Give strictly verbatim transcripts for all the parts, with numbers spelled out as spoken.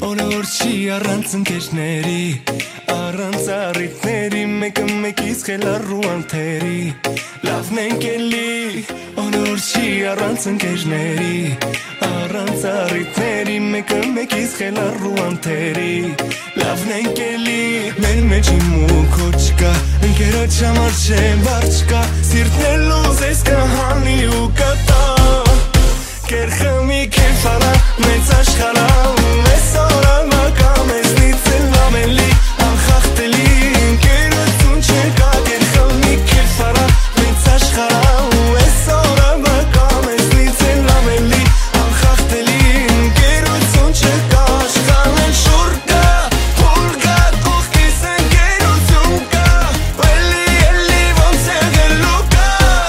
Օր չի առանց ընկերների, առանց առիթների, մեկը մեկից խելառու անթերի, լավն ենք էլի, օր չի առանց ընկերների, առանց առիթների, մեկը մեկից խելառու անթերի, լավն ենք էլի, մեր մեջ իմ ու քո չկա, ընկերոջ համար չեմ բար չկա, սիրտնելուզ ես կհանի ու կտա, կերխմի կեֆ արա, մեծ աշխարհ Այս օրը մակամ եզնից էլ ամենլի անխախտելի ընկերություն չկա կերխմի կեֆ արա, մեծ աշխարհ Այս օրը մակամ եզնից էլ ամենլի անխախտելի ընկերություն չկա աշխարհն շուռ կա, փուլ կա, կողքիս ընկերություն կա, էլի էլի ոնց եղելու կա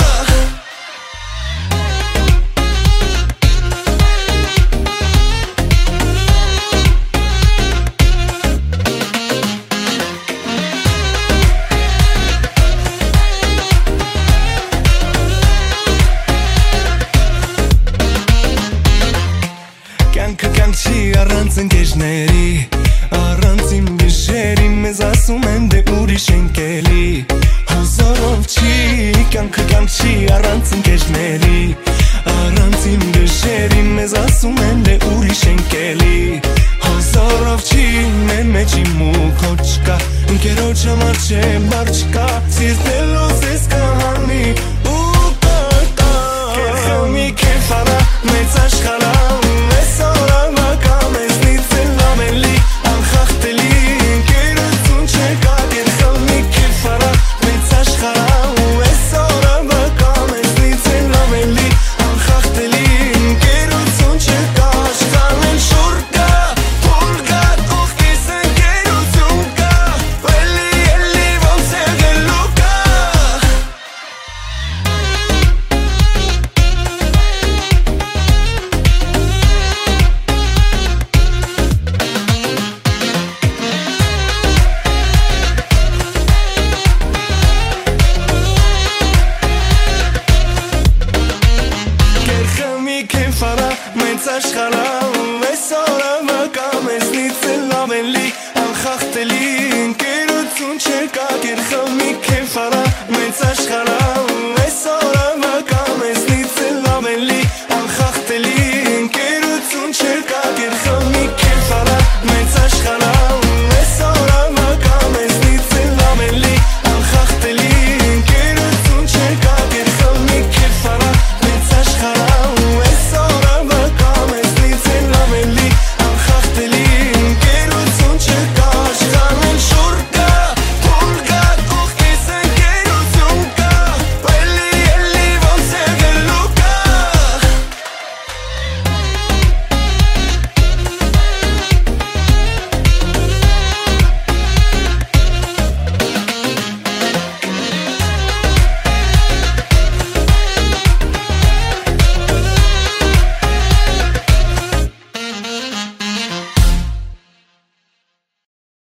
Կյանքը կյանք չի առանց ընկերների, առանց իմ գիշերի, մեզ ասում են դե ուրիշ ենք էլի, հուզորով չի, կյանքը կյանք չի առանց ընկերների, առանց իմ գիշերի, մեզ ասում են դե ուրիշ ենք էլի, հուզորով չի, մեր մեջ իմ ու քո չկա, ընկերոջ համար չեմ բար չկա, սիրտնելուզ ես կհանի ու կտա, կերխմի կեֆ արա, մեծ աշխարհ Մեծ աշխարհ Այս օրը մակամ եզնից էլ ամենլի անխախտելի ընկերություն չկա կերխմի կեֆ արա Մեծ աշխարհ